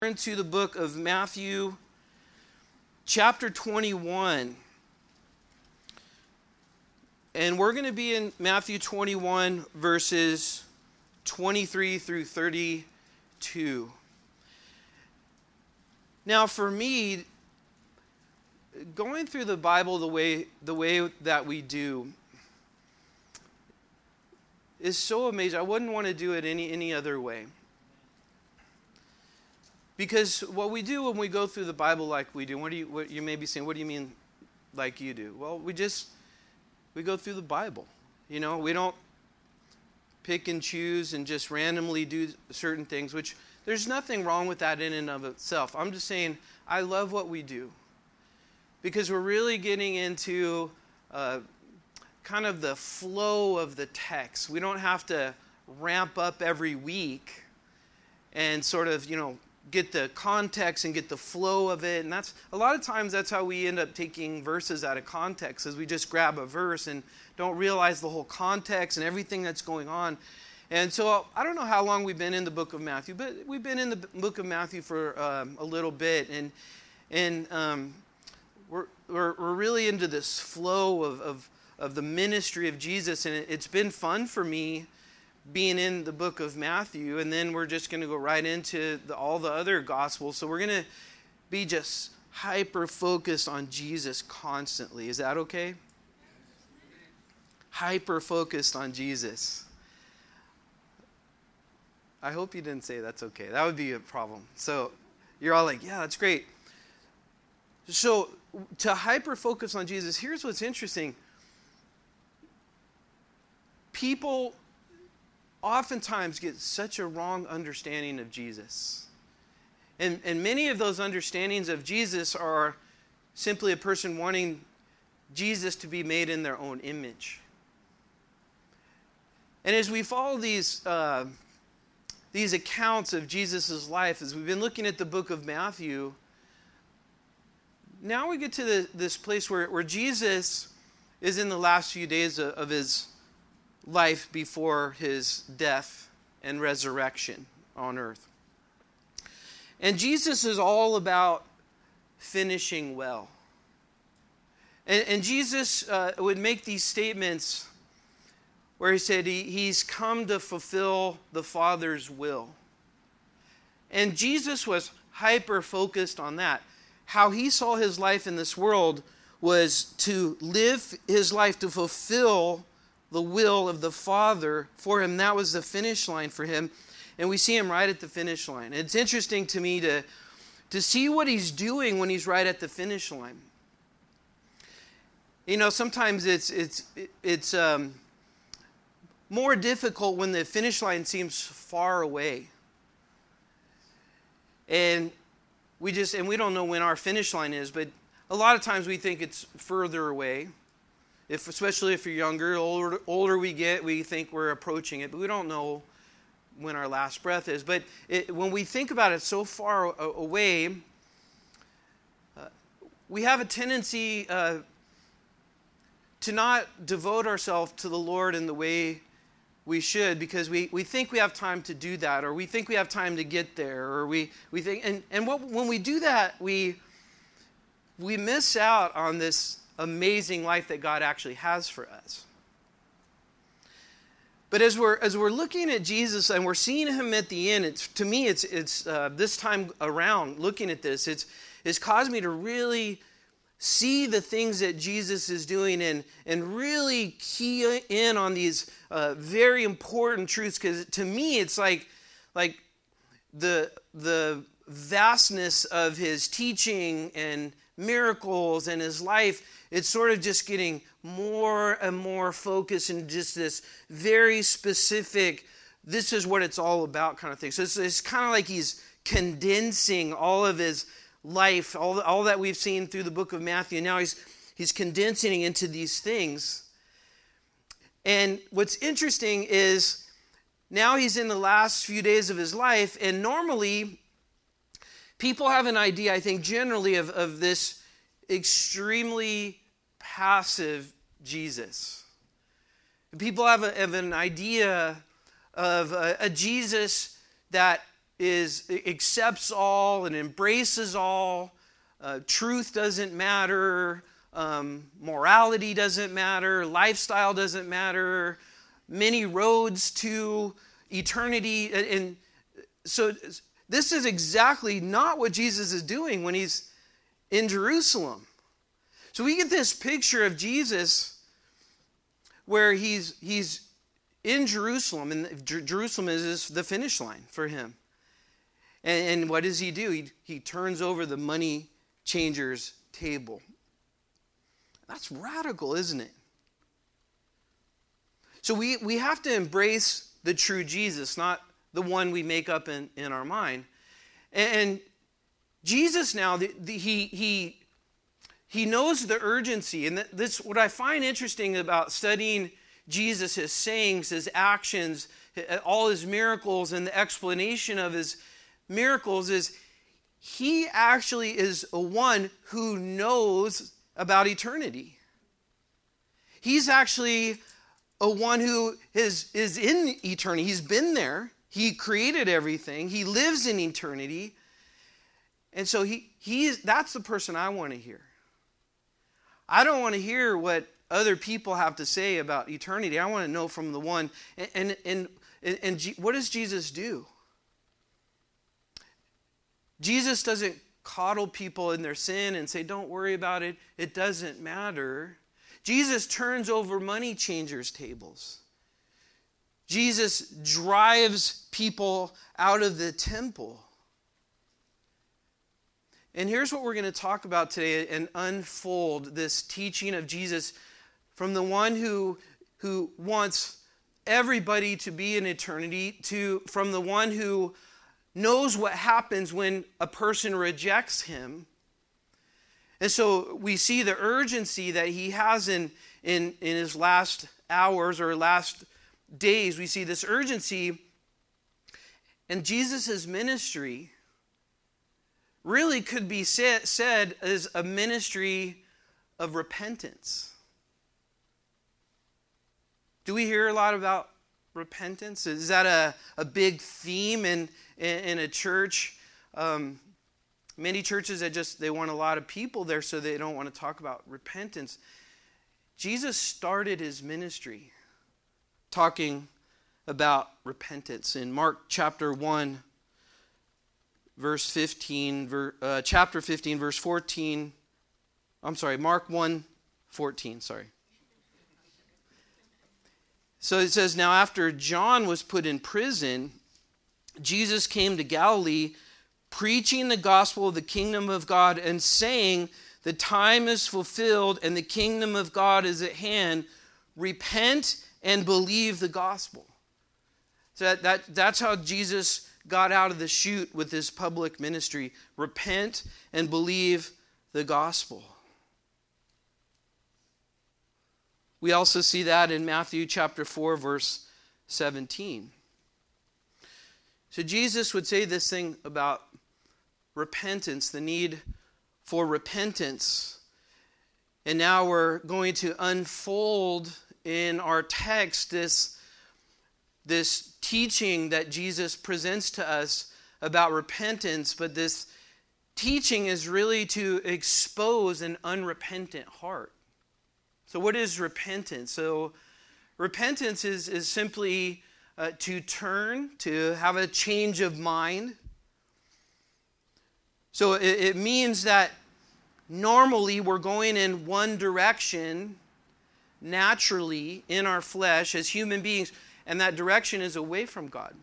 Turn to the book of Matthew, chapter 21. And we're going to be in Matthew 21, verses 23 through 32. Now, for me, going through the Bible the way that we do is so amazing. I wouldn't want to do it any other way. Because what we do when we go through the Bible like we do, what you may be saying, what do you mean like you do? Well, we go through the Bible. You know, we don't pick and choose and just randomly do certain things, which there's nothing wrong with that in and of itself. I'm just saying I love what we do because we're really getting into kind of the flow of the text. We don't have to ramp up every week and sort of, get the context and get the flow of it. And that's a lot of times that's how we end up taking verses out of context, is we just grab a verse and don't realize the whole context and everything that's going on. And so I don't know how long we've been in the book of Matthew, but we've been in the book of Matthew for a little bit, and we're really into this flow of the ministry of Jesus, and it's been fun for me being in the book of Matthew, and then we're just going to go right into all the other gospels. So we're going to be just hyper-focused on Jesus constantly. Is that okay? Hyper-focused on Jesus. I hope you didn't say that's okay. That would be a problem. So you're all like, yeah, that's great. So to hyper-focus on Jesus, here's what's interesting. People oftentimes get such a wrong understanding of Jesus. And many of those understandings of Jesus are simply a person wanting Jesus to be made in their own image. And as we follow these accounts of Jesus' life, as we've been looking at the book of Matthew, now we get to this place where Jesus is in the last few days of his life before his death and resurrection on earth. And Jesus is all about finishing well. And Jesus would make these statements where he said he's come to fulfill the Father's will. And Jesus was hyper-focused on that. How he saw his life in this world was to live his life to fulfill the will of the Father for him. That was the finish line for him. And we see him right at the finish line. It's interesting to me to see what he's doing when he's right at the finish line. Sometimes it's more difficult when the finish line seems far away. And we don't know when our finish line is, but a lot of times we think it's further away. Especially if you're younger, older we get, we think we're approaching it, but we don't know when our last breath is. But when we think about it so far away, we have a tendency to not devote ourselves to the Lord in the way we should, because we think we have time to do that, or we think we have time to get there, or we think, when we do that, we miss out on this amazing life that God actually has for us. But as we're looking at Jesus and we're seeing him at the end, to me it's this time around looking at this, it's caused me to really see the things that Jesus is doing and really key in on these very important truths, because to me it's like the vastness of his teaching and miracles and his life, it's sort of just getting more and more focused in just this very specific, this is what it's all about kind of thing. So it's kind of like he's condensing all of his life, all that we've seen through the book of Matthew. And now he's condensing into these things. And what's interesting is now he's in the last few days of his life, and normally people have an idea, I think, generally of this extremely passive Jesus. People have an idea of a Jesus that accepts all and embraces all. Truth doesn't matter. Morality doesn't matter. Lifestyle doesn't matter. Many roads to eternity. And so this is exactly not what Jesus is doing when he's in Jerusalem. So we get this picture of Jesus where he's in Jerusalem, and Jerusalem is the finish line for him. And what does he do? He turns over the money changer's table. That's radical, isn't it? So we have to embrace the true Jesus, not the one we make up in our mind. And Jesus now, he knows the urgency. And this, what I find interesting about studying Jesus, his sayings, his actions, all his miracles, and the explanation of his miracles is he actually is a one who knows about eternity. He's actually a one who is in eternity. He's been there. He created everything. He lives in eternity. And so that's the person I want to hear. I don't want to hear what other people have to say about eternity. I want to know from the one. And what does Jesus do? Jesus doesn't coddle people in their sin and say, don't worry about it. It doesn't matter. Jesus turns over money changers' tables. Jesus drives people out of the temple. And here's what we're going to talk about today and unfold this teaching of Jesus from the one who wants everybody to be in eternity from the one who knows what happens when a person rejects him. And so we see the urgency that he has in his last hours or last days. We see this urgency. And Jesus' ministry really could be said as a ministry of repentance. Do we hear a lot about repentance? Is that a big theme in a church? Many churches they want a lot of people there, so they don't want to talk about repentance. Jesus started his ministry talking about repentance in Mark chapter 1, verse 15, chapter 15, verse 14. I'm sorry, Mark 1, 14, sorry. So it says, now after John was put in prison, Jesus came to Galilee, preaching the gospel of the kingdom of God and saying, the time is fulfilled and the kingdom of God is at hand. Repent and believe the gospel. So that's how Jesus got out of the chute with his public ministry. Repent and believe the gospel. We also see that in Matthew chapter 4, verse 17. So Jesus would say this thing about repentance, the need for repentance. And now we're going to unfold in our text this teaching that Jesus presents to us about repentance, but this teaching is really to expose an unrepentant heart. So what is repentance? So repentance is simply to turn, to have a change of mind. So it means that normally we're going in one direction naturally in our flesh as human beings, and that direction is away from God.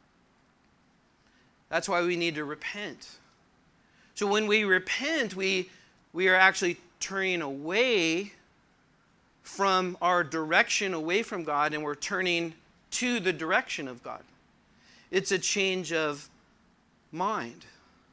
That's why we need to repent. So when we repent, we are actually turning away from our direction away from God, and we're turning to the direction of God. It's a change of mind.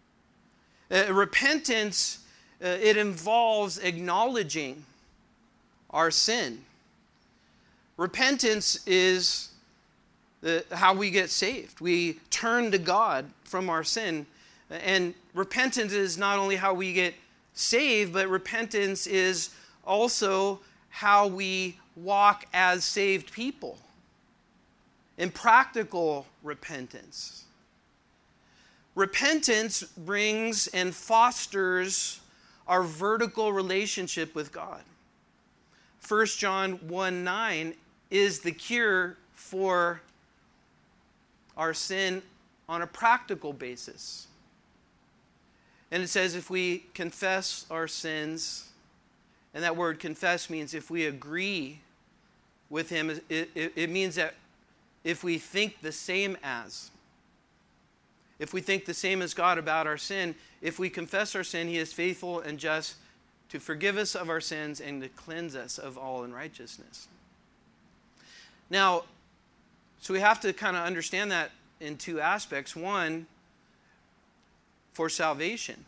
Repentance, it involves acknowledging our sin. Repentance is how we get saved. We turn to God from our sin. And repentance is not only how we get saved, but repentance is also how we walk as saved people. In practical repentance. repentance brings and fosters our vertical relationship with God. 1 John 1:9 is the cure for our sin on a practical basis. And it says if we confess our sins, and that word confess means if we agree with him, it means that if we think the same as. If we think the same as God about our sin, if we confess our sin, he is faithful and just to forgive us of our sins and to cleanse us of all unrighteousness. Now, so we have to kind of understand that in two aspects. One, for salvation.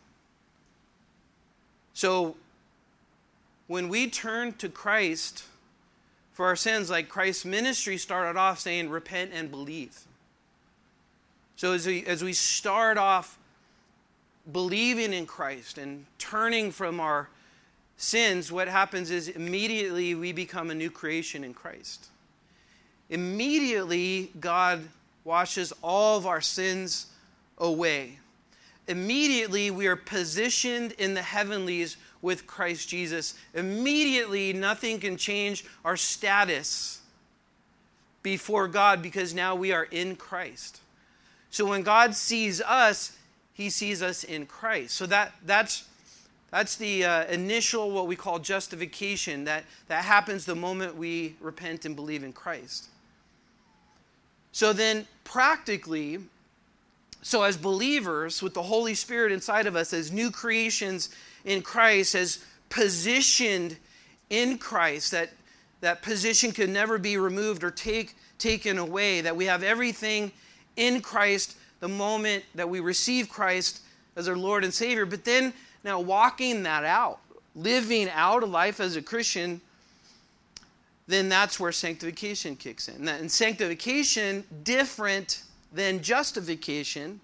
So, when we turn to Christ for our sins, like Christ's ministry started off saying, repent and believe. So as we start off believing in Christ and turning from our sins, what happens is immediately we become a new creation in Christ. Immediately, God washes all of our sins away. Immediately, we are positioned in the heavenlies with Christ Jesus. Immediately, nothing can change our status before God because now we are in Christ. So when God sees us, he sees us in Christ. So that's the initial, what we call justification, that happens the moment we repent and believe in Christ. So then practically, so as believers with the Holy Spirit inside of us, as new creations in Christ, as positioned in Christ, that position can never be removed or taken away, that we have everything in Christ the moment that we receive Christ as our Lord and Savior. But then now walking that out, living out a life as a Christian, then that's where sanctification kicks in. And sanctification, different than justification,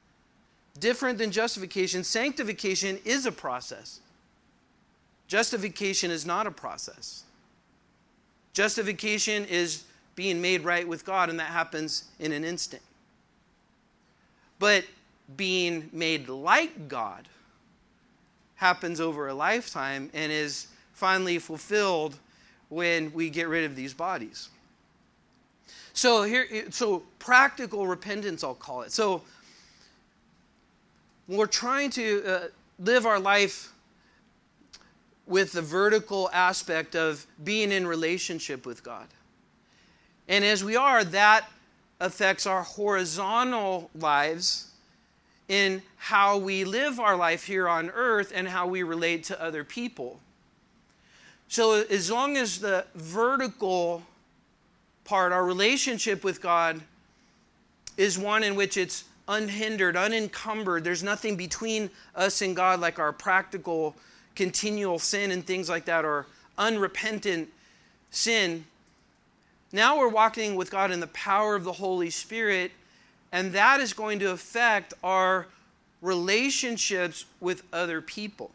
sanctification is a process. Justification is not a process. Justification is being made right with God, and that happens in an instant. But being made like God happens over a lifetime and is finally fulfilled when we get rid of these bodies. So practical repentance, I'll call it. So we're trying to live our life with the vertical aspect of being in relationship with God. And as we are, that affects our horizontal lives in how we live our life here on earth and how we relate to other people. So as long as the vertical part, our relationship with God, is one in which it's unhindered, unencumbered, there's nothing between us and God like our practical, continual sin and things like that, or unrepentant sin. Now we're walking with God in the power of the Holy Spirit, and that is going to affect our relationships with other people.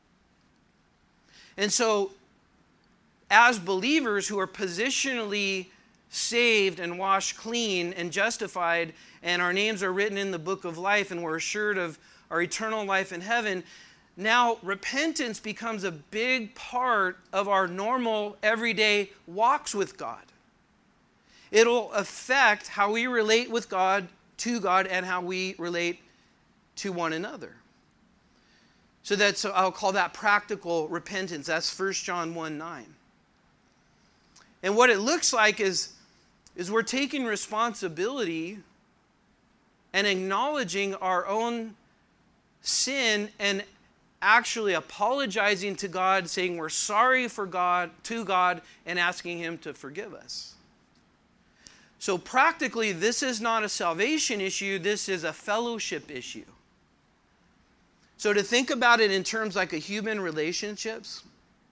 And so, as believers who are positionally saved and washed clean and justified, and our names are written in the book of life, and we're assured of our eternal life in heaven, now repentance becomes a big part of our normal, everyday walks with God. It'll affect how we relate with God, to God, and how we relate to one another. So I'll call that practical repentance. That's 1 John 1:9. And what it looks like is we're taking responsibility and acknowledging our own sin and actually apologizing to God, saying we're sorry to God, and asking Him to forgive us. So practically, this is not a salvation issue, this is a fellowship issue. So to think about it in terms like a human relationships,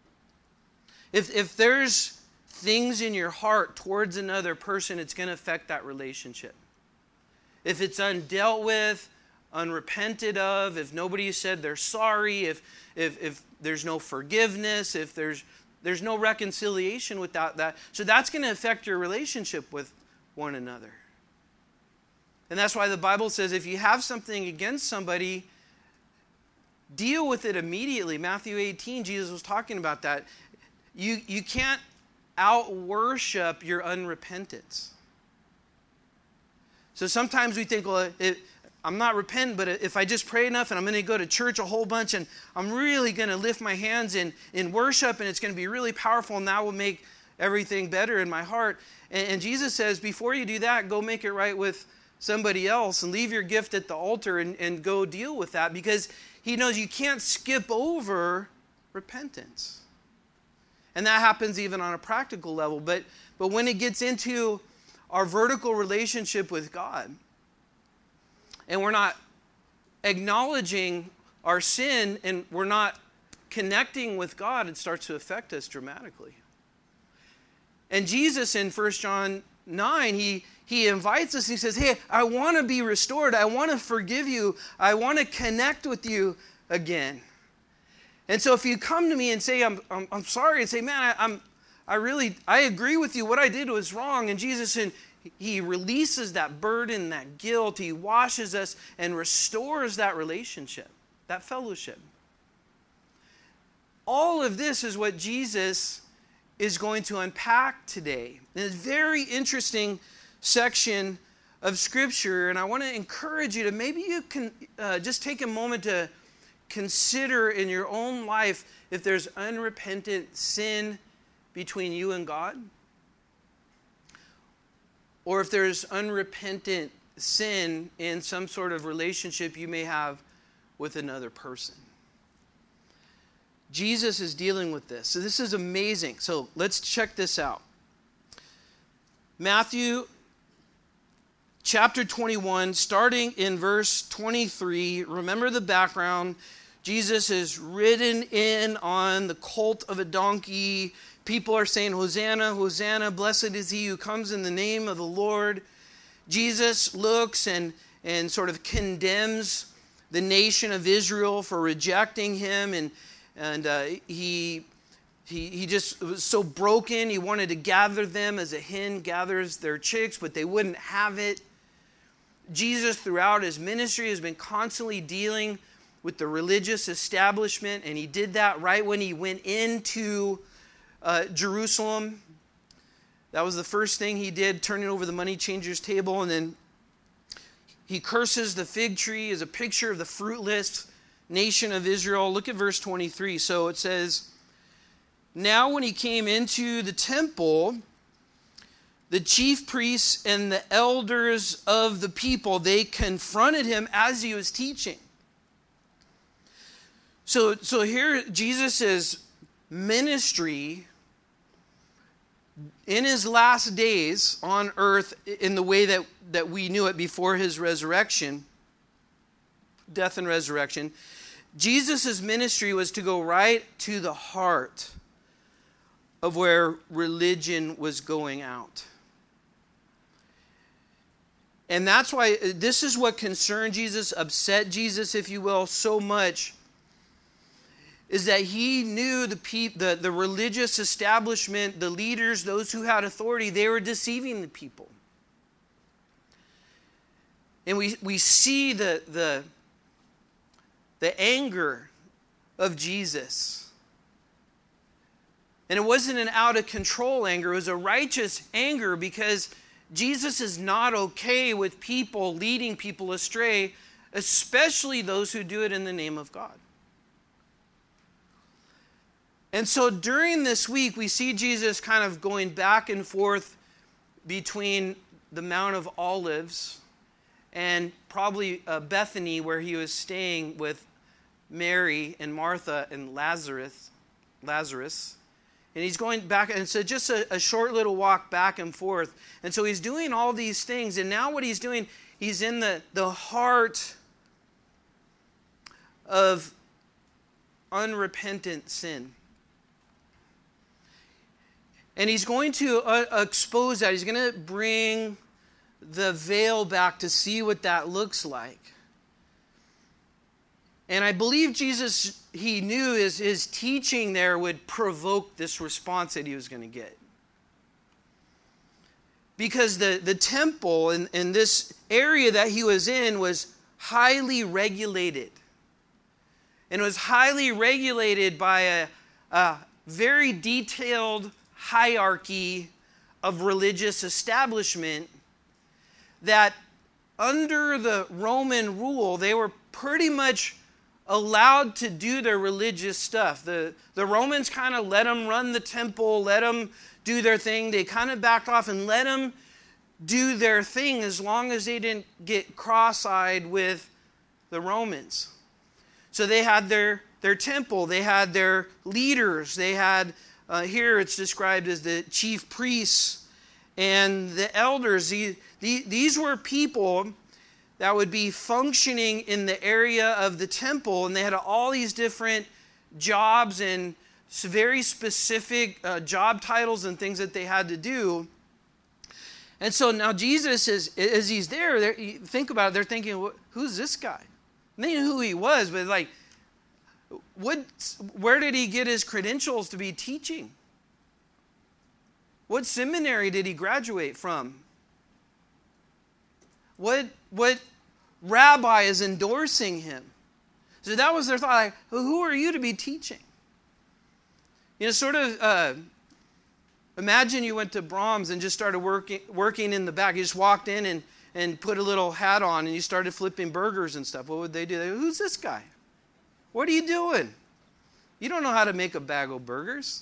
if there's things in your heart towards another person, it's going to affect that relationship. If it's undealt with, unrepented of, if nobody said they're sorry, if there's no forgiveness, if there's no reconciliation without that, so that's going to affect your relationship with one another. And that's why the Bible says if you have something against somebody, deal with it immediately. Matthew 18, Jesus was talking about that. You can't out-worship your unrepentance. So sometimes we think, well, I'm not repentant, but if I just pray enough and I'm going to go to church a whole bunch and I'm really going to lift my hands in worship and it's going to be really powerful and that will make everything better in my heart. And Jesus says, before you do that, go make it right with somebody else and leave your gift at the altar and go deal with that, because he knows you can't skip over repentance. And that happens even on a practical level. But when it gets into our vertical relationship with God, and we're not acknowledging our sin and we're not connecting with God, it starts to affect us dramatically. And Jesus in 1 John 9, he invites us, he says, hey, I want to be restored. I want to forgive you. I want to connect with you again. And so if you come to me and say, I'm sorry, and say, man, I agree with you. What I did was wrong. And Jesus, he releases that burden, that guilt. He washes us and restores that relationship, that fellowship. All of this is what Jesus is going to unpack today. And it's a very interesting section of Scripture, and I want to encourage you to maybe you can just take a moment to consider in your own life if there's unrepentant sin between you and God, or if there's unrepentant sin in some sort of relationship you may have with another person. Jesus is dealing with this. So this is amazing. So let's check this out. Matthew chapter 21, starting in verse 23. Remember the background. Jesus is ridden in on the colt of a donkey. People are saying, Hosanna, Hosanna, blessed is he who comes in the name of the Lord. Jesus looks and sort of condemns the nation of Israel for rejecting him, and he just was so broken. He wanted to gather them as a hen gathers their chicks, but they wouldn't have it. Jesus, throughout his ministry, has been constantly dealing with the religious establishment, and he did that right when he went into Jerusalem. That was the first thing he did, turning over the money changers' table, and then he curses the fig tree as a picture of the fruitless nation of Israel. Look at verse 23. So it says, now when he came into the temple, the chief priests and the elders of the people, they confronted him as he was teaching. So here Jesus' ministry in his last days on earth, in the way that we knew it before his resurrection, death and resurrection, Jesus' ministry was to go right to the heart of where religion was going out. And that's why this is what concerned Jesus, upset Jesus, if you will, so much, is that he knew the religious establishment, the leaders, those who had authority, they were deceiving the people. And we see the anger of Jesus. And it wasn't an out of control anger, it was a righteous anger, because Jesus is not okay with people leading people astray, especially those who do it in the name of God. And so during this week, we see Jesus kind of going back and forth between the Mount of Olives and probably Bethany, where he was staying with Mary and Martha and Lazarus. And he's going back, and so just a short little walk back and forth. And so he's doing all these things, and now what he's doing, he's in the heart of unrepentant sin. And he's going to expose that. He's going to bring the veil back to see what that looks like. And I believe Jesus, he knew his teaching there would provoke this response that he was going to get. because the temple in this area that he was in was highly regulated. And it was highly regulated by a very detailed hierarchy of religious establishment that under the Roman rule, they were pretty much allowed to do their religious stuff. The Romans kind of let them run the temple, let them do their thing. They kind of backed off and let them do their thing as long as they didn't get cross-eyed with the Romans. So they had their temple, they had their leaders, they had, here it's described as the chief priests and the elders. These were people that would be functioning in the area of the temple, and they had all these different jobs and very specific job titles and things that they had to do. And so now Jesus, as he's there, think about it, they're thinking, who's this guy? And they knew who he was, but like, where did he get his credentials to be teaching? What seminary did he graduate from? What rabbi is endorsing him? So that was their thought. Like, who are you to be teaching? You know, sort of imagine you went to Brahms and just started working in the back. You just walked in and put a little hat on and you started flipping burgers and stuff. What would they do? Who's this guy? What are you doing? You don't know how to make a bag of burgers.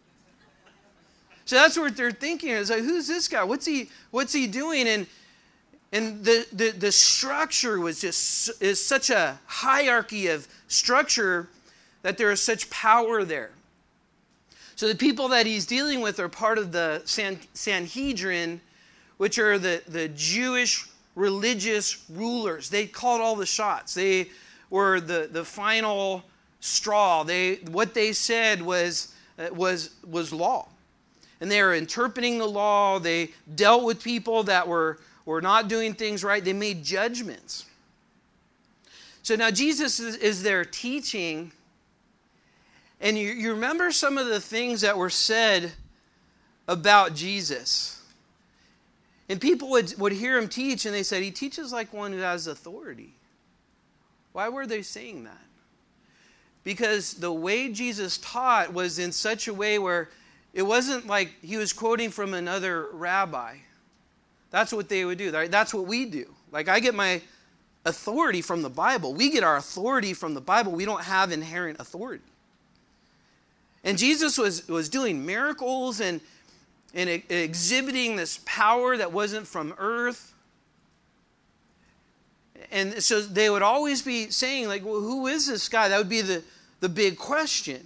So that's what they're thinking. It's like, who's this guy? What's he doing? And the structure is such a hierarchy of structure that there is such power there. So the people that he's dealing with are part of the Sanhedrin, which are the Jewish religious rulers. They called all the shots. They were the final straw. What they said was law. And they were interpreting the law. They dealt with people that were not doing things right. They made judgments. So now Jesus is there teaching. And you remember some of the things that were said about Jesus. And people would hear him teach, and they said, he teaches like one who has authority. Why were they saying that? Because the way Jesus taught was in such a way where it wasn't like he was quoting from another rabbi. That's what they would do. That's what we do. Like, I get my authority from the Bible. We get our authority from the Bible. We don't have inherent authority. And Jesus was doing miracles and exhibiting this power that wasn't from earth. And so they would always be saying, like, well, who is this guy? That would be the big question.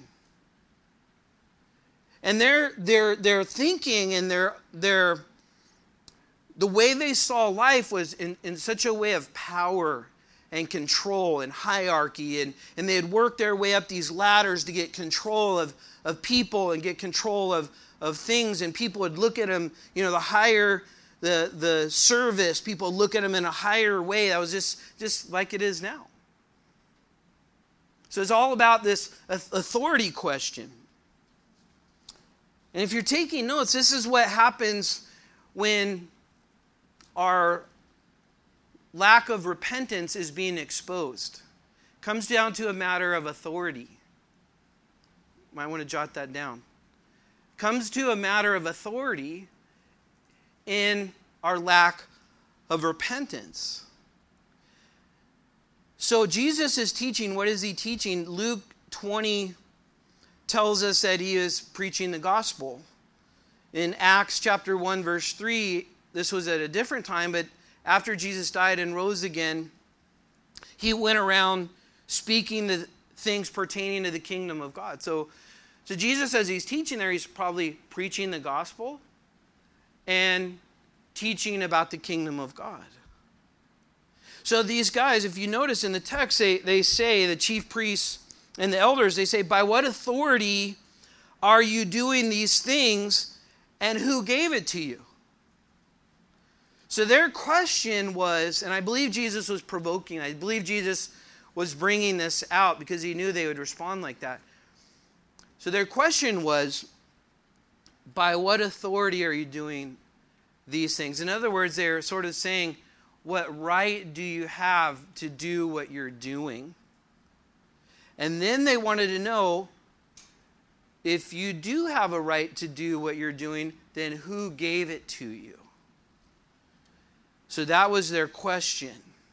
And their thinking and the way they saw life was in such a way of power and control and hierarchy. And they had worked their way up these ladders to get control of people and get control of things. And people would look at them, you know, the higher the service, people would look at them in a higher way. That was just like it is now. So it's all about this authority question. And if you're taking notes, this is what happens when our lack of repentance is being exposed. It comes down to a matter of authority. You might want to jot that down. It comes to a matter of authority in our lack of repentance. So Jesus is teaching. What is he teaching? Luke 20 tells us that he is preaching the gospel. In Acts chapter 1 verse 3, this was at a different time, but after Jesus died and rose again, he went around speaking the things pertaining to the kingdom of God. So Jesus, as he's teaching there, he's probably preaching the gospel and teaching about the kingdom of God. So these guys, if you notice in the text, they say, the chief priests and the elders, they say, by what authority are you doing these things, and who gave it to you? So their question was, and I believe Jesus was provoking, I believe Jesus was bringing this out because he knew they would respond like that. So their question was, by what authority are you doing these things. In other words, they're sort of saying, what right do you have to do what you're doing? And then they wanted to know, if you do have a right to do what you're doing, then who gave it to you? So that was their question.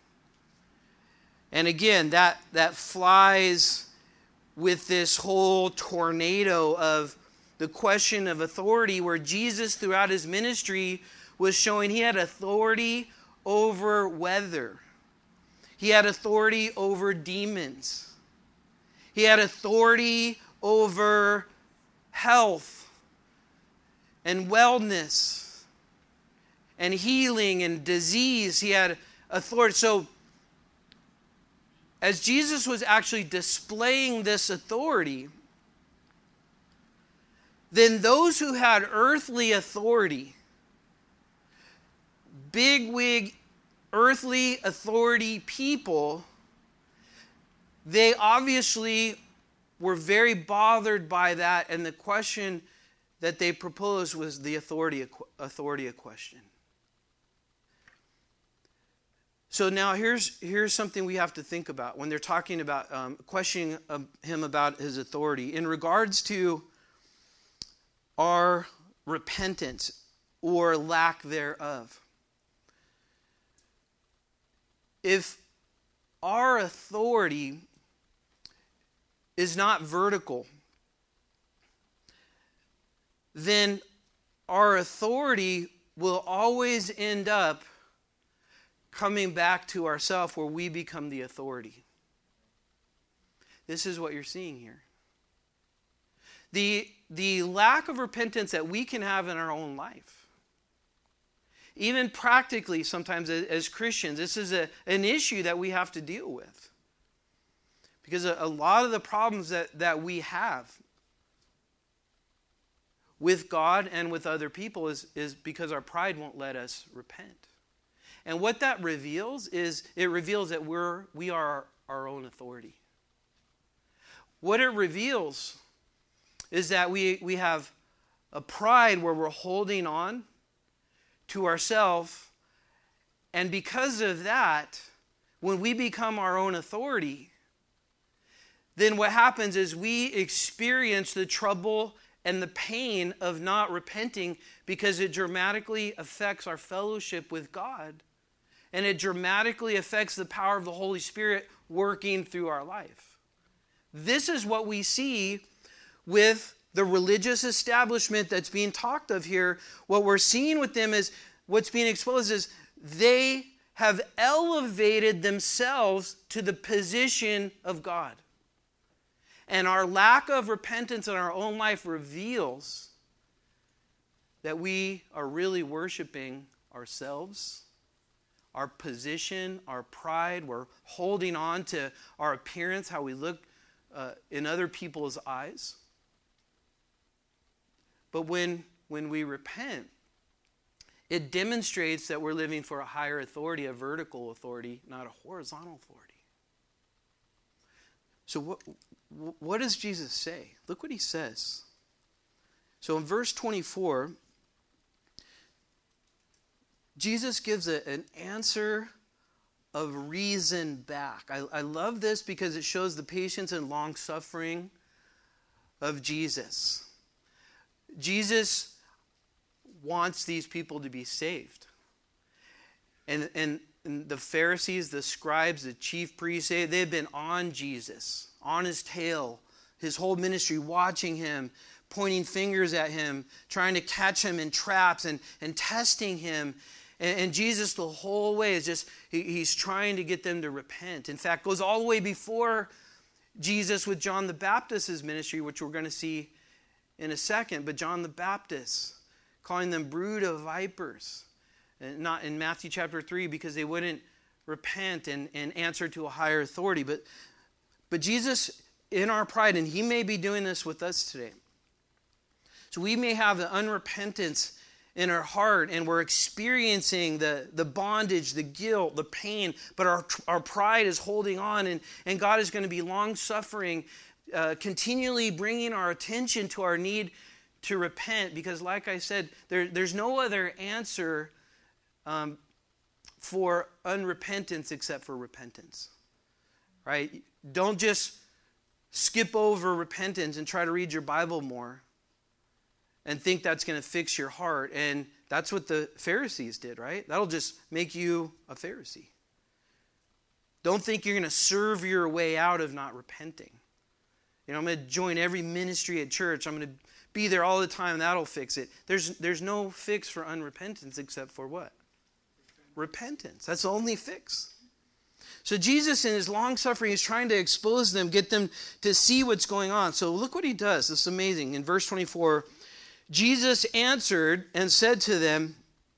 And again, that flies with this whole tornado of the question of authority, where Jesus throughout his ministry was showing he had authority over weather. He had authority over demons. He had authority over health and wellness and healing and disease. He had authority. So as Jesus was actually displaying this authority, then those who had earthly authority, bigwig, earthly authority people, they obviously were very bothered by that, and the question that they proposed was the authority question. So now here's something we have to think about when they're talking about questioning him about his authority in regards to our repentance or lack thereof. If our authority is not vertical, then our authority will always end up coming back to ourselves, where we become the authority. This is what you're seeing here. The lack of repentance that we can have in our own life, even practically sometimes as Christians, this is an issue that we have to deal with. Because a lot of the problems that we have with God and with other people is because our pride won't let us repent. And what that reveals is, it reveals that we are our own authority. What it reveals is that we have a pride where we're holding on to ourselves, and because of that, when we become our own authority, then what happens is we experience the trouble and the pain of not repenting, because it dramatically affects our fellowship with God, and it dramatically affects the power of the Holy Spirit working through our life. This is what we see with the religious establishment that's being talked of here. What we're seeing with them is, what's being exposed is, they have elevated themselves to the position of God. And our lack of repentance in our own life reveals that we are really worshiping ourselves, our position, our pride. We're holding on to our appearance, how we look in other people's eyes. But when we repent, it demonstrates that we're living for a higher authority, a vertical authority, not a horizontal authority. So what does Jesus say? Look what he says. So in verse 24, Jesus gives an answer of reason back. I love this because it shows the patience and long suffering of Jesus. Jesus wants these people to be saved. And the Pharisees, the scribes, the chief priests, they had been on Jesus, on his tail, his whole ministry, watching him, pointing fingers at him, trying to catch him in traps and testing him. And Jesus the whole way is just, he's trying to get them to repent. In fact, goes all the way before Jesus with John the Baptist's ministry, which we're going to see in a second. But John the Baptist, calling them brood of vipers. And not in Matthew chapter 3, because they wouldn't repent and answer to a higher authority. But Jesus, in our pride, and he may be doing this with us today. So we may have the unrepentance in our heart, and we're experiencing the bondage, the guilt, the pain, but our pride is holding on, and God is going to be long-suffering, continually bringing our attention to our need to repent, because like I said, there's no other answer for unrepentance except for repentance. Right? Don't just skip over repentance and try to read your Bible more and think that's going to fix your heart. And that's what the Pharisees did, right? That'll just make you a Pharisee. Don't think you're going to serve your way out of not repenting. I'm going to join every ministry at church. I'm going to be there all the time. That'll fix it. There's no fix for unrepentance except for what? Repentance. That's the only fix. So Jesus, in his long suffering, is trying to expose them, get them to see what's going on. So look what he does. This is amazing. In verse 24, Jesus answered and said to them,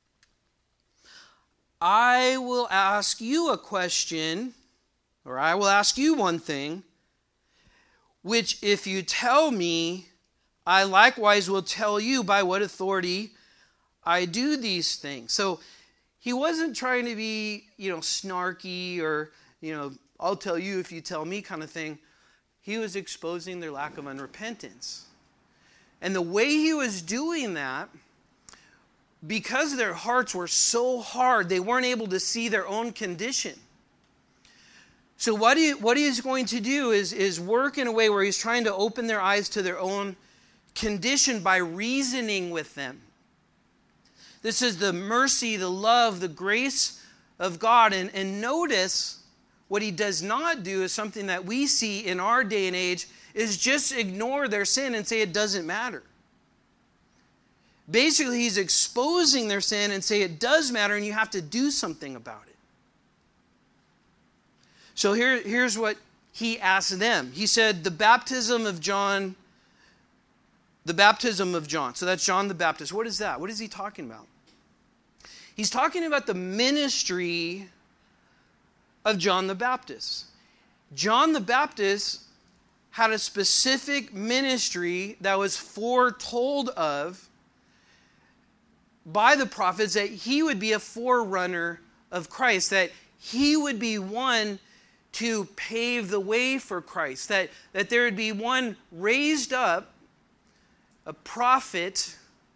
I will ask you a question, or I will ask you one thing, which if you tell me, I likewise will tell you by what authority I do these things. So he wasn't trying to be, snarky or, I'll tell you if you tell me kind of thing. He was exposing their lack of unrepentance. And the way he was doing that, because their hearts were so hard, they weren't able to see their own condition. So what he's going to do is work in a way where he's trying to open their eyes to their own condition by reasoning with them. This is the mercy, the love, the grace of God. And notice what he does not do is something that we see in our day and age, is just ignore their sin and say it doesn't matter. Basically, he's exposing their sin and say it does matter and you have to do something about it. So here's what he asked them. He said, the baptism of John. So that's John the Baptist. What is that? What is he talking about? He's talking about the ministry of John the Baptist. John the Baptist had a specific ministry that was foretold of by the prophets, that he would be a forerunner of Christ, that he would be one to pave the way for Christ, that there would be one raised up, a prophet.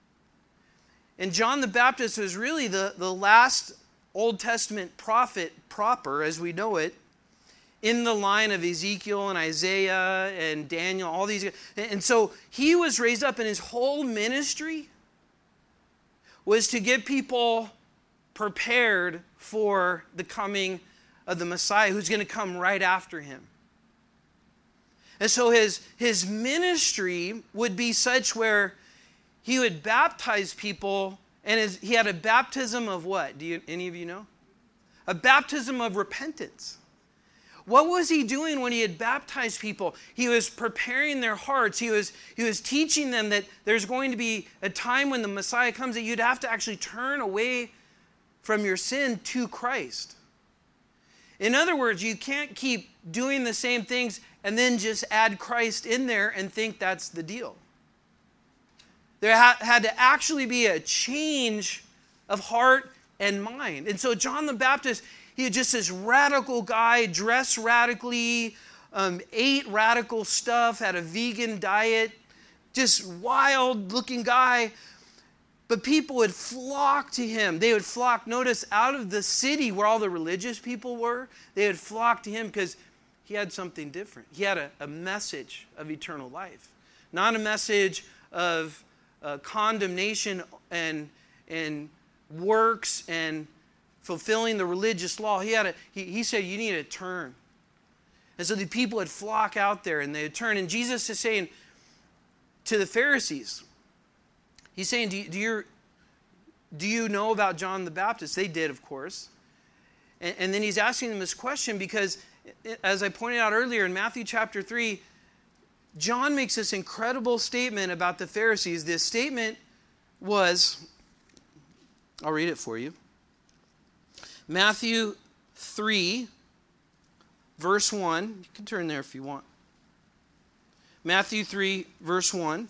And John the Baptist was really the last Old Testament prophet proper, as we know it, in the line of Ezekiel and Isaiah and Daniel, all these. And so he was raised up, and his whole ministry was to get people prepared for the coming of the Messiah, who's going to come right after him. And so his ministry would be such where he would baptize people, and he had a baptism of what? Any of you know? A baptism of repentance. What was he doing when he had baptized people? He was preparing their hearts. He was teaching them that there's going to be a time when the Messiah comes that you'd have to actually turn away from your sin to Christ. In other words, you can't keep doing the same things and then just add Christ in there and think that's the deal. There had to actually be a change of heart and mind. And so John the Baptist, he was just this radical guy, dressed radically, ate radical stuff, had a vegan diet, just wild-looking guy. But people would flock to him. They would flock, notice, out of the city where all the religious people were. They would flock to him because he had something different. He had a message of eternal life. Not a message of condemnation and works and fulfilling the religious law. He said, you need to turn. And so the people would flock out there and they would turn. And Jesus is saying to the Pharisees, he's saying, do you know about John the Baptist? They did, of course. And then he's asking them this question because, as I pointed out earlier in Matthew chapter 3, John makes this incredible statement about the Pharisees. This statement was, I'll read it for you. Matthew 3, verse 1. You can turn there if you want. Matthew 3, verse 1.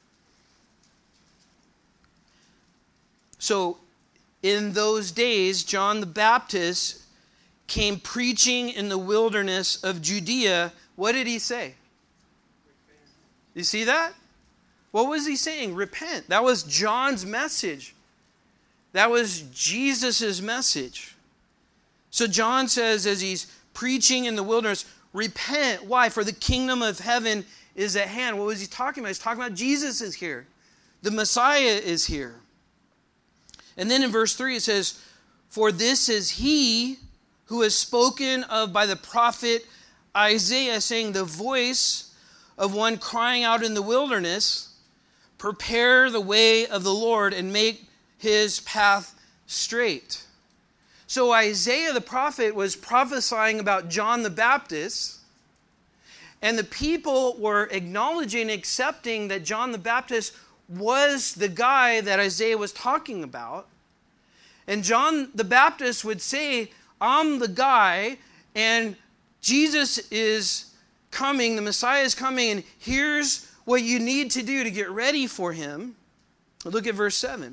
So, in those days, John the Baptist came preaching in the wilderness of Judea. What did he say? You see that? What was he saying? Repent. That was John's message. That was Jesus' message. So John says, as he's preaching in the wilderness, repent. Why? For the kingdom of heaven is at hand. What was he talking about? He's talking about Jesus is here. The Messiah is here. And then in verse 3 it says, for this is he who is spoken of by the prophet Isaiah, saying, the voice of one crying out in the wilderness, prepare the way of the Lord and make his path straight. So Isaiah the prophet was prophesying about John the Baptist, and the people were acknowledging, accepting that John the Baptist was the guy that Isaiah was talking about. And John the Baptist would say, I'm the guy, and Jesus is coming, the Messiah is coming, and here's what you need to do to get ready for him. Look at verse 7.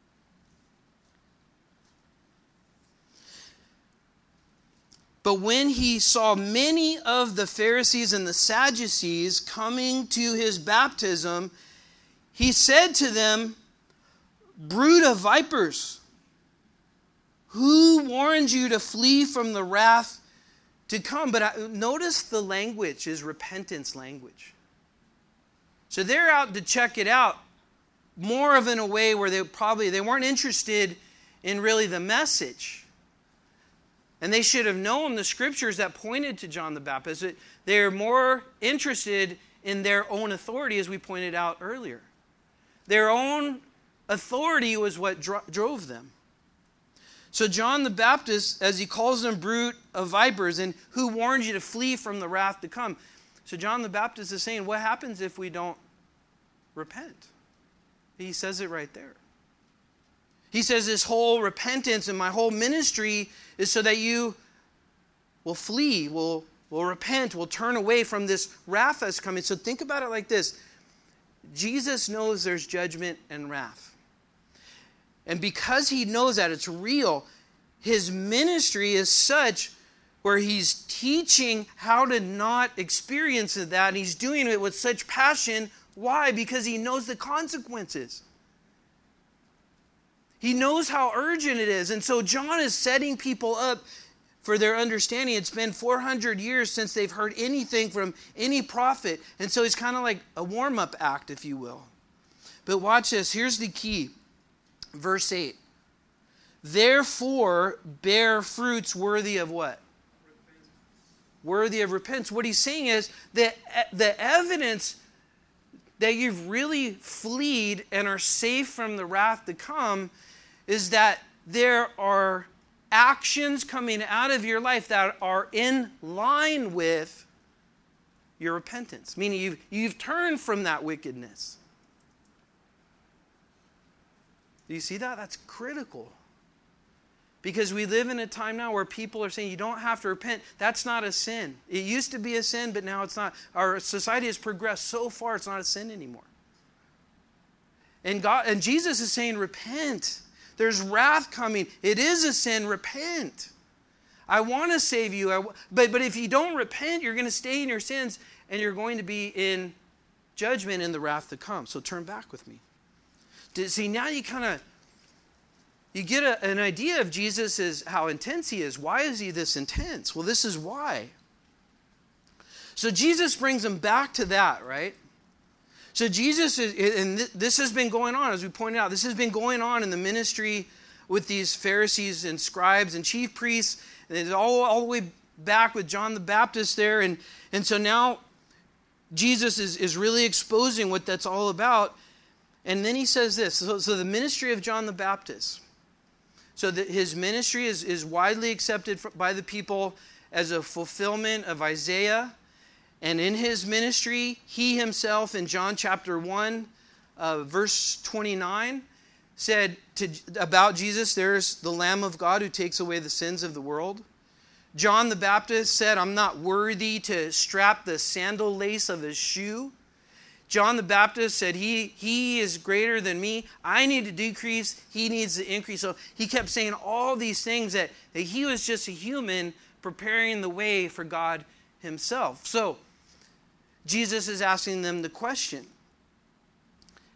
But when he saw many of the Pharisees and the Sadducees coming to his baptism, he said to them, brood of vipers, who warned you to flee from the wrath to come? But notice the language is repentance language. So they're out to check it out, more of in a way where they weren't interested in really the message. And they should have known the scriptures that pointed to John the Baptist. They're more interested in their own authority, as we pointed out earlier. Their own authority was what drove them. So John the Baptist, as he calls them brood of vipers, and who warned you to flee from the wrath to come. So John the Baptist is saying, what happens if we don't repent? He says it right there. He says this whole repentance and my whole ministry is so that you will flee, will repent, will turn away from this wrath that's coming. So think about it like this. Jesus knows there's judgment and wrath. And because he knows that it's real, his ministry is such where he's teaching how to not experience that. And he's doing it with such passion. Why? Because he knows the consequences. He knows how urgent it is. And so John is setting people up for their understanding. It's been 400 years since they've heard anything from any prophet. And so it's kind of like a warm-up act, if you will. But watch this. Here's the key. Verse 8. Therefore, bear fruits worthy of what? Worthy of repentance. What he's saying is that the evidence that you've really fled and are safe from the wrath to come is that there are actions coming out of your life that are in line with your repentance. Meaning you've turned from that wickedness. Do you see that? That's critical. Because we live in a time now where people are saying you don't have to repent. That's not a sin. It used to be a sin, but now it's not. Our society has progressed so far, it's not a sin anymore. And Jesus is saying, repent. There's wrath coming. It is a sin. Repent. I want to save you. But if you don't repent, you're going to stay in your sins and you're going to be in judgment and the wrath to come. So turn back with me. See, now you get an idea of Jesus as how intense he is. Why is he this intense? Well, this is why. So Jesus brings them back to that, right? So Jesus is, and this has been going on, as we pointed out, this has been going on in the ministry with these Pharisees and scribes and chief priests. And it's all the way back with John the Baptist there. And so now Jesus is really exposing what that's all about. And then he says this. So the ministry of John the Baptist. So his ministry is widely accepted by the people as a fulfillment of Isaiah. And in his ministry, he himself in John chapter 1, verse 29, said about Jesus, there's the Lamb of God who takes away the sins of the world. John the Baptist said, I'm not worthy to strap the sandal lace of his shoe. John the Baptist said, he is greater than me. I need to decrease. He needs to increase. So he kept saying all these things that he was just a human preparing the way for God himself. So Jesus is asking them the question.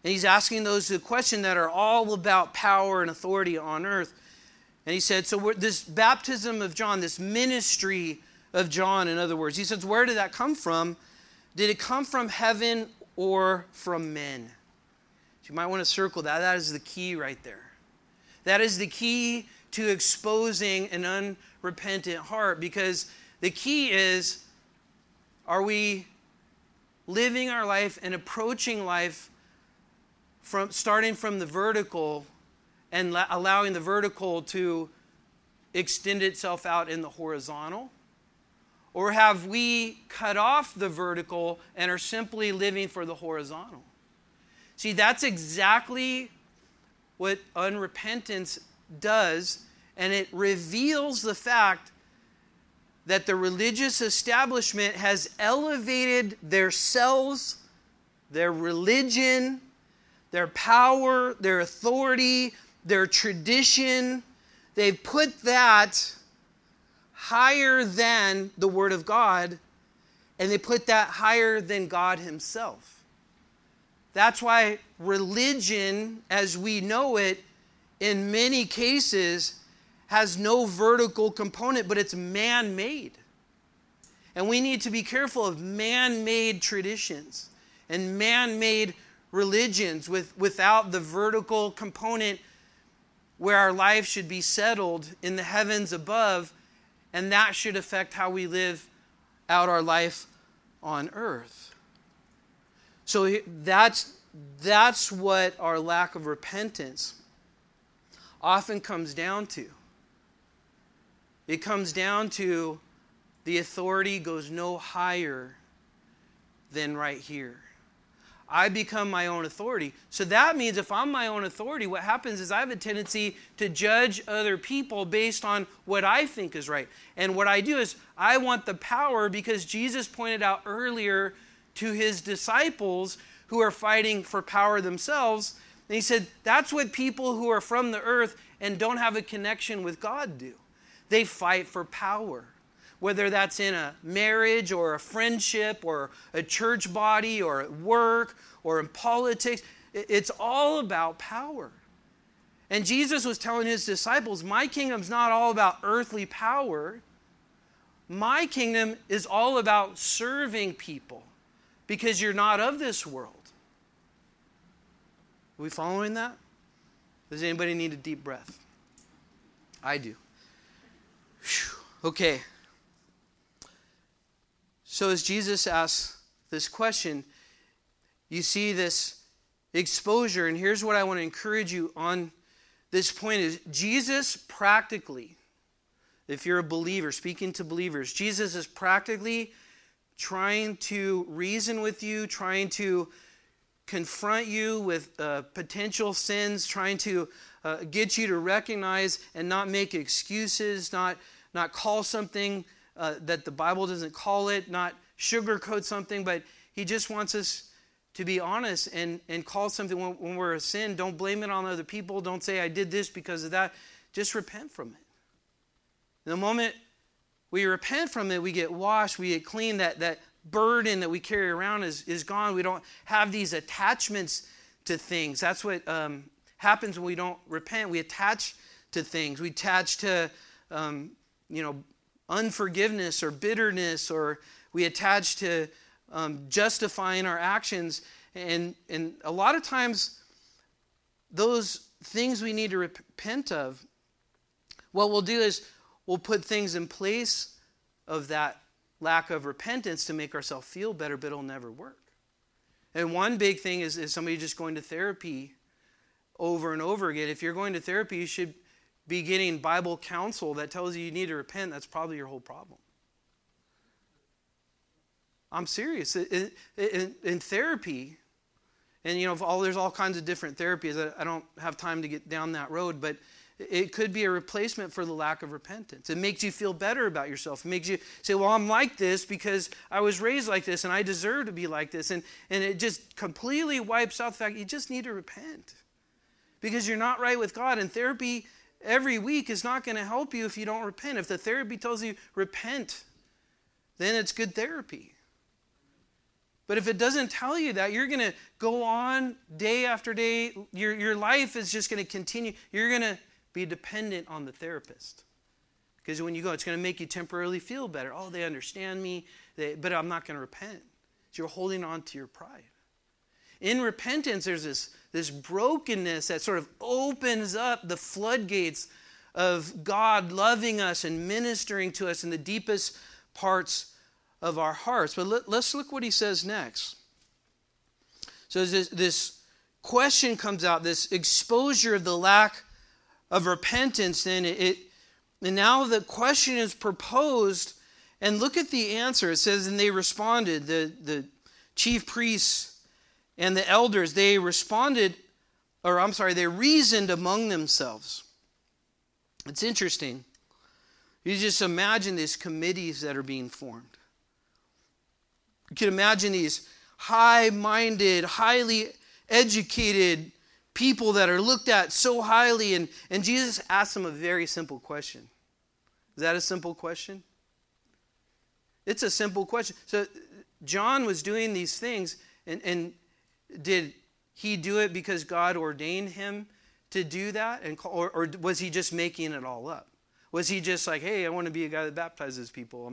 And he's asking those the question that are all about power and authority on earth. And he said, so this baptism of John, this ministry of John, in other words, he says, where did that come from? Did it come from heaven or from men? So you might want to circle that. That is the key right there. That is the key to exposing an unrepentant heart, because the key is, are we living our life and approaching life starting from the vertical and allowing the vertical to extend itself out in the horizontal? Or have we cut off the vertical and are simply living for the horizontal? See, that's exactly what unrepentance does, and it reveals the fact that the religious establishment has elevated their selves, their religion, their power, their authority, their tradition. They've put that higher than the Word of God, and they put that higher than God Himself. That's why religion, as we know it, in many cases, has no vertical component, but it's man-made. And we need to be careful of man-made traditions and man-made religions without the vertical component, where our life should be settled in the heavens above, and that should affect how we live out our life on earth. So that's what our lack of repentance often comes down to. It comes down to the authority goes no higher than right here. I become my own authority. So that means if I'm my own authority, what happens is I have a tendency to judge other people based on what I think is right. And what I do is I want the power, because Jesus pointed out earlier to His disciples who are fighting for power themselves. And He said, that's what people who are from the earth and don't have a connection with God do. They fight for power. Whether that's in a marriage or a friendship or a church body or at work or in politics, it's all about power. And Jesus was telling His disciples, my kingdom's not all about earthly power. My kingdom is all about serving people, because you're not of this world. Are we following that? Does anybody need a deep breath? I do. Whew. Okay. So as Jesus asks this question, you see this exposure. And here's what I want to encourage you on this point is Jesus practically, if you're a believer, speaking to believers, Jesus is practically trying to reason with you, trying to confront you with potential sins, trying to get you to recognize and not make excuses, not call something that the Bible doesn't call it, not sugarcoat something, but He just wants us to be honest and call something when we're a sin. Don't blame it on other people. Don't say, I did this because of that. Just repent from it. The moment we repent from it, we get washed, we get clean. That burden that we carry around is gone. We don't have these attachments to things. That's what happens when we don't repent. We attach to things. We attach to, unforgiveness or bitterness, or we attach to justifying our actions. And a lot of times, those things we need to repent of, what we'll do is we'll put things in place of that lack of repentance to make ourselves feel better, but it'll never work. And one big thing is somebody just going to therapy over and over again. If you're going to therapy, you should be getting Bible counsel that tells you need to repent. That's probably your whole problem. I'm serious. In therapy, and there's all kinds of different therapies. I don't have time to get down that road, but it could be a replacement for the lack of repentance. It makes you feel better about yourself. It makes you say, well, I'm like this because I was raised like this and I deserve to be like this. And it just completely wipes out the fact you just need to repent because you're not right with God. And therapy every week is not going to help you if you don't repent. If the therapy tells you repent, then it's good therapy. But if it doesn't tell you that, you're going to go on day after day. Your life is just going to continue. You're going to be dependent on the therapist. Because when you go, it's going to make you temporarily feel better. Oh, they understand me, but I'm not going to repent. So you're holding on to your pride. In repentance, there's this brokenness that sort of opens up the floodgates of God loving us and ministering to us in the deepest parts of our hearts. But let's look what he says next. So this question comes out, this exposure of the lack of repentance, and now the question is proposed, and look at the answer. It says, and they responded, the chief priests and the elders, they reasoned among themselves. It's interesting. You just imagine these committees that are being formed. You can imagine these high-minded, highly educated people that are looked at so highly, and Jesus asked them a very simple question. Is that a simple question? It's a simple question. So John was doing these things, and did he do it because God ordained him to do that? Or was he just making it all up? Was he just like, hey, I want to be a guy that baptizes people.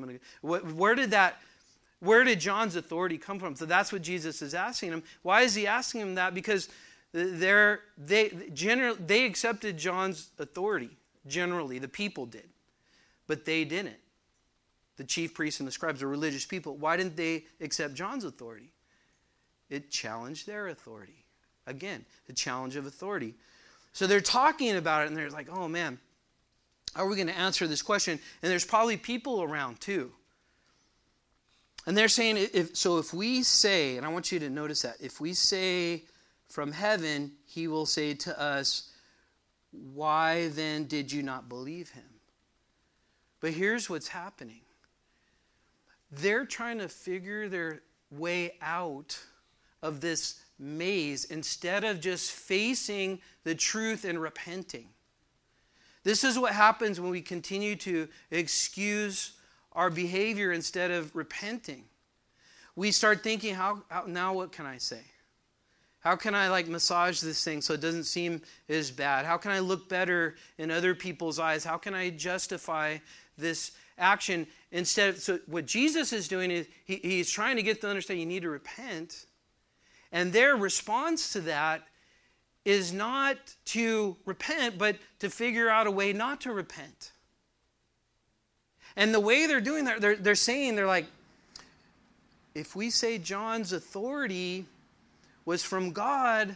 Where did John's authority come from? So that's what Jesus is asking him. Why is he asking him that? Because they accepted John's authority. Generally, the people did. But they didn't. The chief priests and the scribes, the religious people, why didn't they accept John's authority? It challenged their authority. Again, the challenge of authority. So they're talking about it, and they're like, oh man, how are we going to answer this question? And there's probably people around too. And they're saying, if we say, and I want you to notice that, if we say from heaven, he will say to us, why then did you not believe him? But here's what's happening. They're trying to figure their way out of this maze instead of just facing the truth and repenting. This is what happens when we continue to excuse our behavior instead of repenting. We start thinking, how now what can I say? How can I massage this thing so it doesn't seem as bad? How can I look better in other people's eyes? How can I justify this action? So what Jesus is doing is he's trying to get them to understand you need to repent. And their response to that is not to repent, but to figure out a way not to repent. And the way they're doing that, they're saying, they're like, if we say John's authority was from God,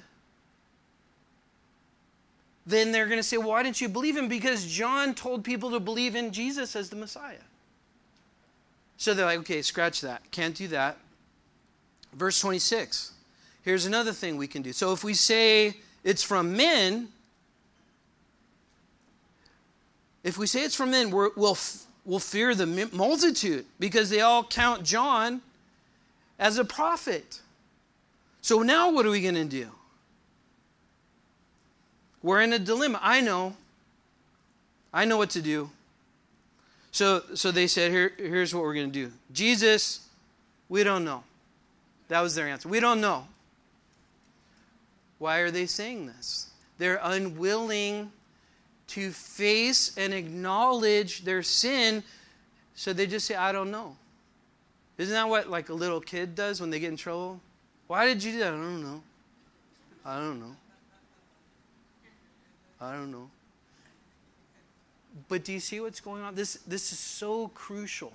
then they're going to say, well, why didn't you believe him? Because John told people to believe in Jesus as the Messiah. So they're like, okay, scratch that. Can't do that. Verse 26. Here's another thing we can do. So if we say it's from men, we'll fear the multitude because they all count John as a prophet. So now what are we going to do? We're in a dilemma. I know what to do. So they said, here's what we're going to do. Jesus, we don't know. That was their answer. We don't know. Why are they saying this? They're unwilling to face and acknowledge their sin, so they just say, I don't know. Isn't that what a little kid does when they get in trouble? Why did you do that? I don't know. I don't know. But do you see what's going on? This is so crucial.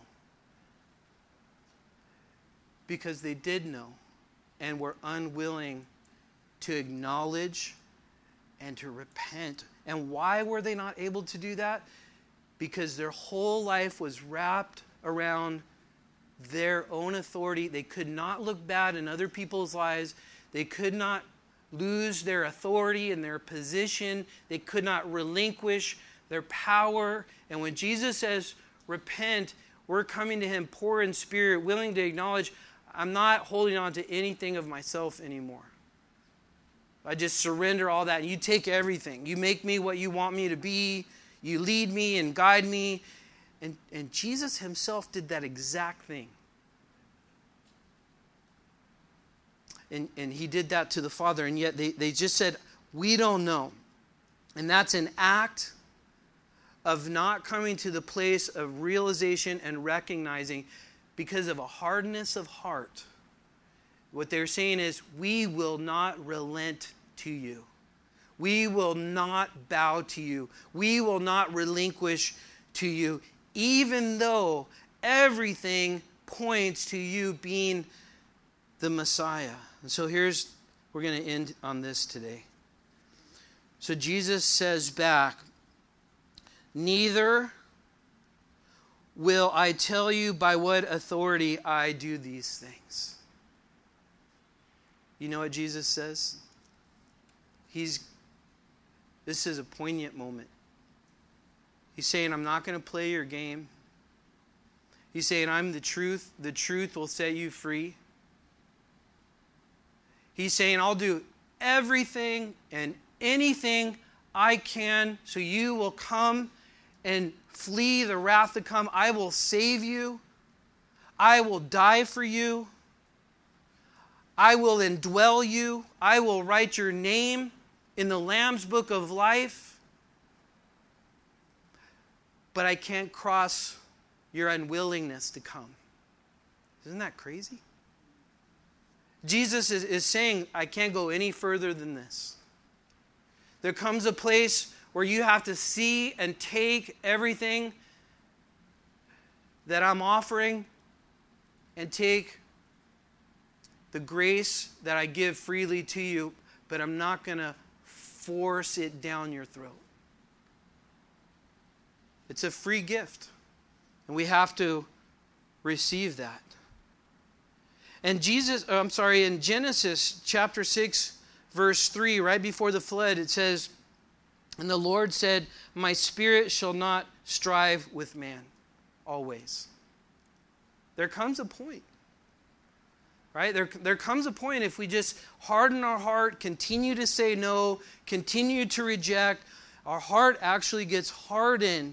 Because they did know and were unwilling to acknowledge and to repent. And why were they not able to do that? Because their whole life was wrapped around their own authority. They could not look bad in other people's lives. They could not lose their authority and their position. They could not relinquish their power. And when Jesus says, repent, we're coming to him poor in spirit, willing to acknowledge, I'm not holding on to anything of myself anymore. I just surrender all that. And you take everything. You make me what you want me to be. You lead me and guide me. And Jesus himself did that exact thing. And he did that to the Father. And yet they just said, we don't know. And that's an act of not coming to the place of realization and recognizing, because of a hardness of heart. What they're saying is, we will not relent to you. We will not bow to you. We will not relinquish to you, even though everything points to you being the Messiah. And so we're going to end on this today. So Jesus says back, neither will I tell you by what authority I do these things. You know what Jesus says? This is a poignant moment. He's saying, I'm not going to play your game. He's saying, I'm the truth. The truth will set you free. He's saying, I'll do everything and anything I can so you will come and flee the wrath to come. I will save you. I will die for you. I will indwell you. I will write your name in the Lamb's book of life. But I can't cross your unwillingness to come. Isn't that crazy? Jesus is saying, I can't go any further than this. There comes a place where you have to see and take everything that I'm offering and take the grace that I give freely to you, but I'm not going to force it down your throat. It's a free gift, and we have to receive that. And in Genesis chapter 6, verse 3, right before the flood, it says, and the Lord said, my spirit shall not strive with man always. There comes a point, right? There comes a point if we just harden our heart, continue to say no, continue to reject, our heart actually gets hardened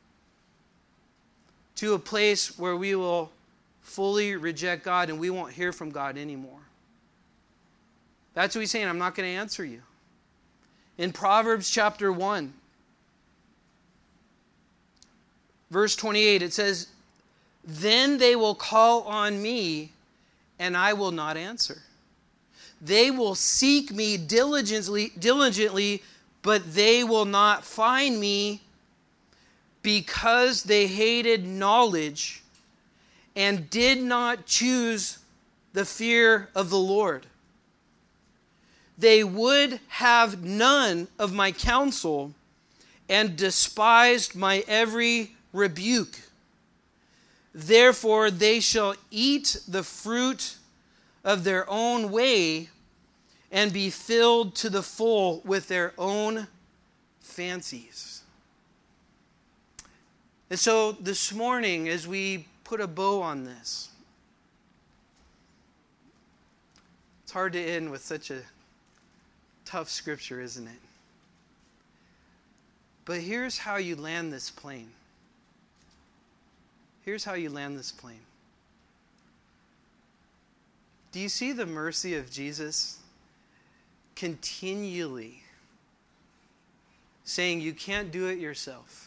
to a place where we will fully reject God and we won't hear from God anymore. That's what he's saying. I'm not going to answer you. In Proverbs chapter 1, verse 28, it says, then they will call on me and I will not answer. They will seek me diligently, but they will not find me, because they hated knowledge and did not choose the fear of the Lord. They would have none of my counsel and despised my every rebuke. Therefore they shall eat the fruit of their own way and be filled to the full with their own fancies. And so this morning, as we put a bow on this, it's hard to end with such a tough scripture, isn't it? But here's how you land this plane. Here's how you land this plane. Do you see the mercy of Jesus continually saying you can't do it yourself?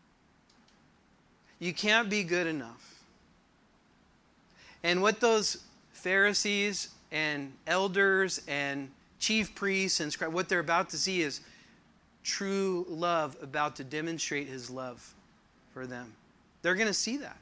You can't be good enough. And what those Pharisees and elders and chief priests and scribes, what they're about to see is true love about to demonstrate his love for them. They're going to see that.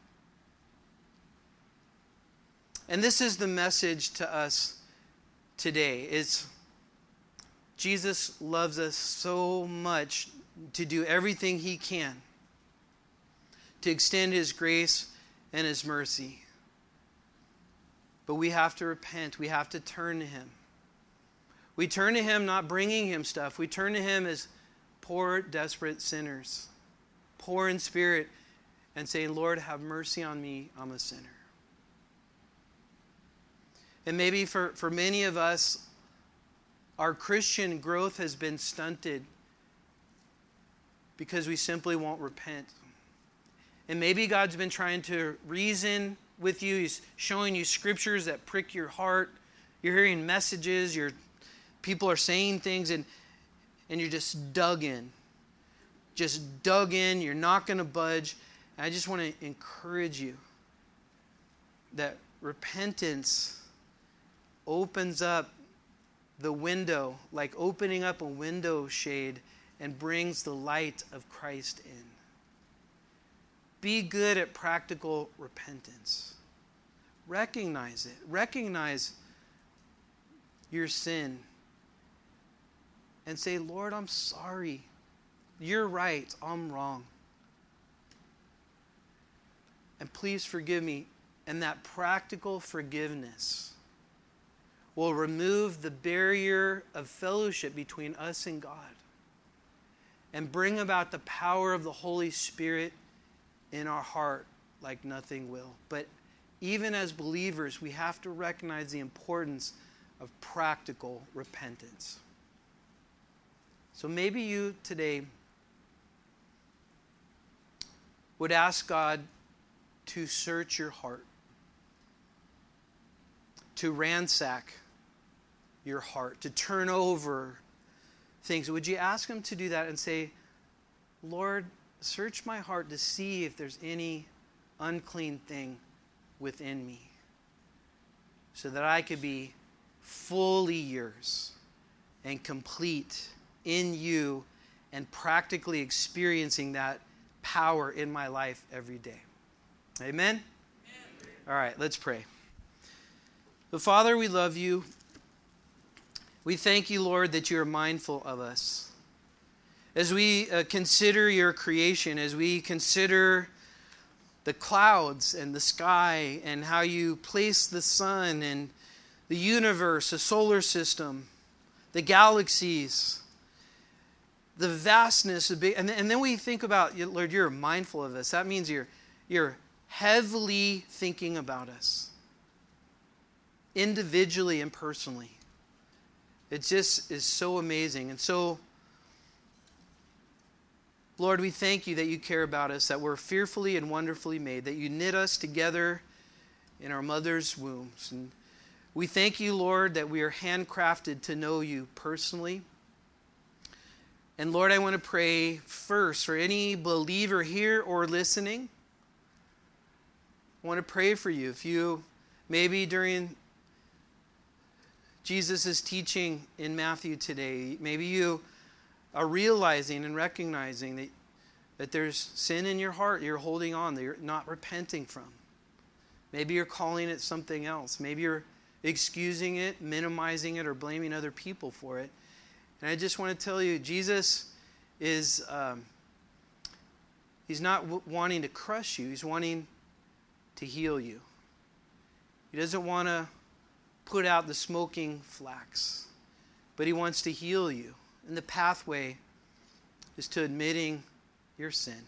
And this is the message to us today. It's Jesus loves us so much to do everything he can to extend his grace and his mercy. But we have to repent. We have to turn to him. We turn to him not bringing him stuff. We turn to him as poor, desperate sinners, poor in spirit, and saying, Lord, have mercy on me. I'm a sinner. And maybe for many of us, our Christian growth has been stunted because we simply won't repent. And maybe God's been trying to reason with you. He's showing you scriptures that prick your heart. You're hearing messages, people are saying things, and you're just dug in. Just dug in, you're not going to budge. And I just want to encourage you that repentance opens up the window, like opening up a window shade, and brings the light of Christ in. Be good at practical repentance. Recognize it. Recognize your sin. And say, Lord, I'm sorry. You're right. I'm wrong. And please forgive me. And that practical forgiveness will remove the barrier of fellowship between us and God and bring about the power of the Holy Spirit in our heart like nothing will. But even as believers, we have to recognize the importance of practical repentance. So maybe you today would ask God to search your heart, to ransack your heart, to turn over things. Would you ask Him to do that and say, Lord, search my heart to see if there's any unclean thing within me, so that I could be fully yours and complete in you and practically experiencing that power in my life every day. Amen? Amen. All right, let's pray. But Father, we love you. We thank you, Lord, that you are mindful of us. As we consider your creation, as we consider the clouds and the sky and how you place the sun and the universe, the solar system, the galaxies, the vastness of big, and then we think about, Lord, you're mindful of us. That means you're heavily thinking about us, individually and personally. It just is so amazing. And so, Lord, we thank you that you care about us, that we're fearfully and wonderfully made, that you knit us together in our mother's wombs. And we thank you, Lord, that we are handcrafted to know you personally. And Lord, I want to pray first for any believer here or listening. I want to pray for you. If you, maybe during Jesus' teaching in Matthew today, maybe you are realizing and recognizing that there's sin in your heart you're holding on, that you're not repenting from. Maybe you're calling it something else. Maybe you're excusing it, minimizing it, or blaming other people for it. And I just want to tell you, Jesus is, He's not wanting to crush you. He's wanting to heal you. He doesn't want to put out the smoking flax, but He wants to heal you. And the pathway is to admitting your sin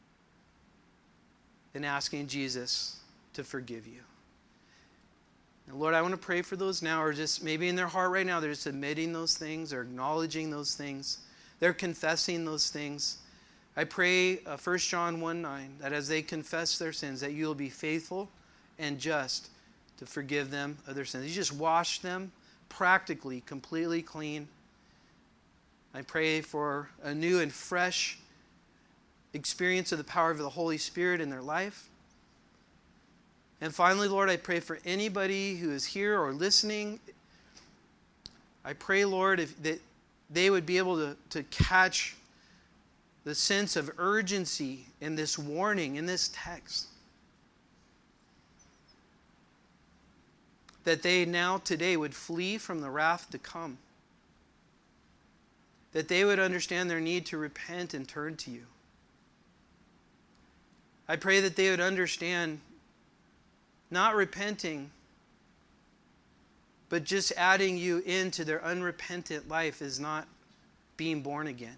and asking Jesus to forgive you. And Lord, I want to pray for those now, or just maybe in their heart right now, they're just admitting those things or acknowledging those things. They're confessing those things. I pray 1 John 1:9, that as they confess their sins, that you will be faithful and just to forgive them of their sins. You just wash them practically, completely clean. I pray for a new and fresh experience of the power of the Holy Spirit in their life. And finally, Lord, I pray for anybody who is here or listening. I pray, Lord, that they would be able to catch the sense of urgency in this warning, in this text. That they now today would flee from the wrath to come. That they would understand their need to repent and turn to you. I pray that they would understand not repenting, but just adding you into their unrepentant life is not being born again.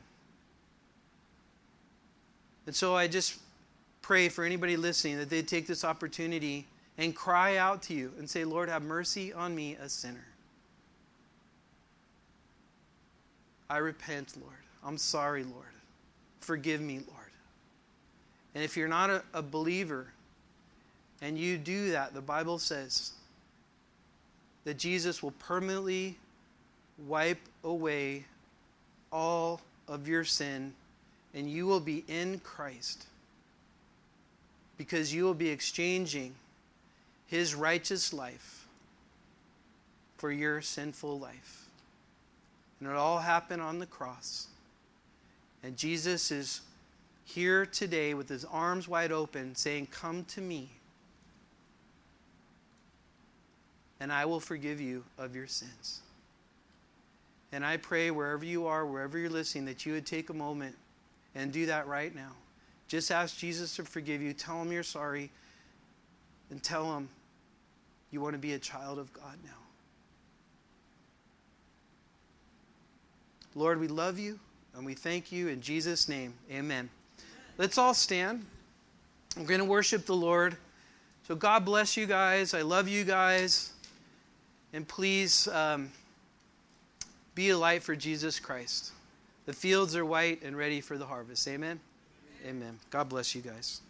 And so I just pray for anybody listening that they'd take this opportunity and cry out to you and say, Lord, have mercy on me, a sinner. I repent, Lord. I'm sorry, Lord. Forgive me, Lord. And if you're not a believer and you do that, the Bible says that Jesus will permanently wipe away all of your sin, and you will be in Christ, because you will be exchanging His righteous life for your sinful life. And it all happened on the cross. And Jesus is here today with His arms wide open saying, "Come to me, and I will forgive you of your sins." And I pray wherever you are, wherever you're listening, that you would take a moment and do that right now. Just ask Jesus to forgive you. Tell Him you're sorry. And tell Him you want to be a child of God now. Lord, we love you and we thank you in Jesus' name. Amen. Let's all stand. We're going to worship the Lord. So God bless you guys. I love you guys. And please be a light for Jesus Christ. The fields are white and ready for the harvest. Amen? Amen. God bless you guys.